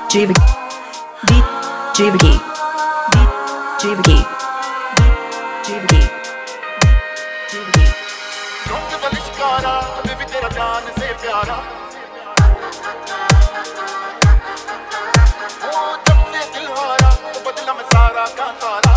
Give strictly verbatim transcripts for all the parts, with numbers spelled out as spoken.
J-Vicky, J-Vicky, J-Vicky, J-Vicky, J-Vicky. रंग बलिष्कारा अभी भी तेरा जान से प्यारा वो जब से दिल हारा तो बदला मैं सारा का सारा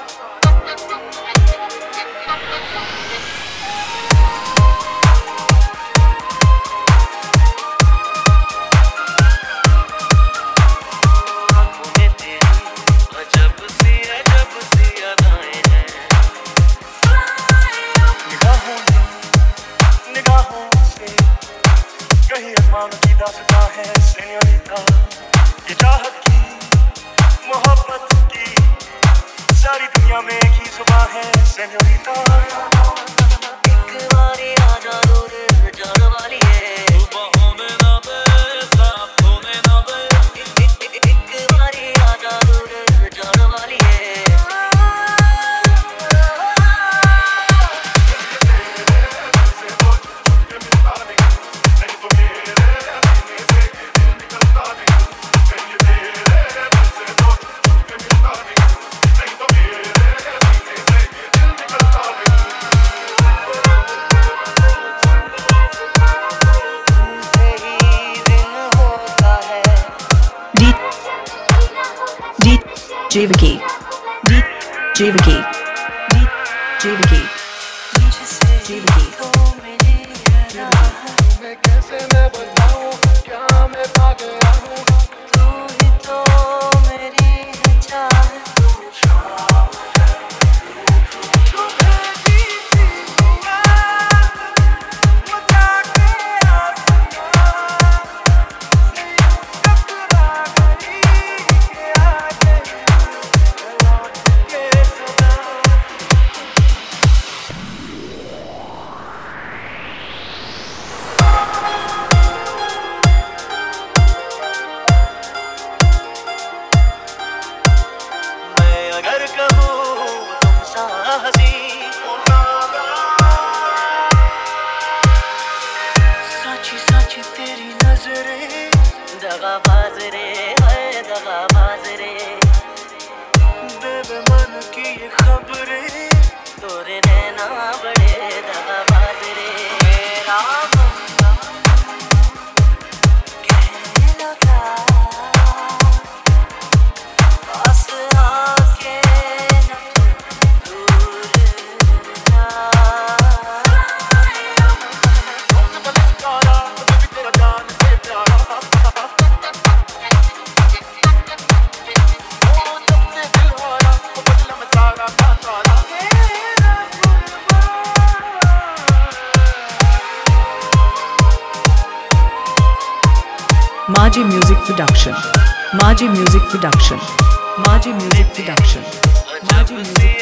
कहीं अरमान की दास्तां है सेन्योरिटा ये चाहत की मोहब्बत की सारी दुनिया में एक ही जुबान है सेन्योरिटा एक बारी आजा दूर जान वाली है बाहों में ना दे सांपों में ना दे एक बारी आजा दूर जान वाली है J-Vicky, J-Vicky, J-Vicky, J-Vicky. मैं कैसे मैं बताऊं क्या मैं पा गया हूं तू ही तो मेरी चाहत साची साची तेरी नजरें दगाबाज रे है दगाबाज रे बेबे मन की ये खबरें तोरे नैना बड़े दगाबाज रे मेरा बंदा कहने लगा पास आके न दूर जा Maji Music Production, Maji Music Production, Maji Music Production, Maji Music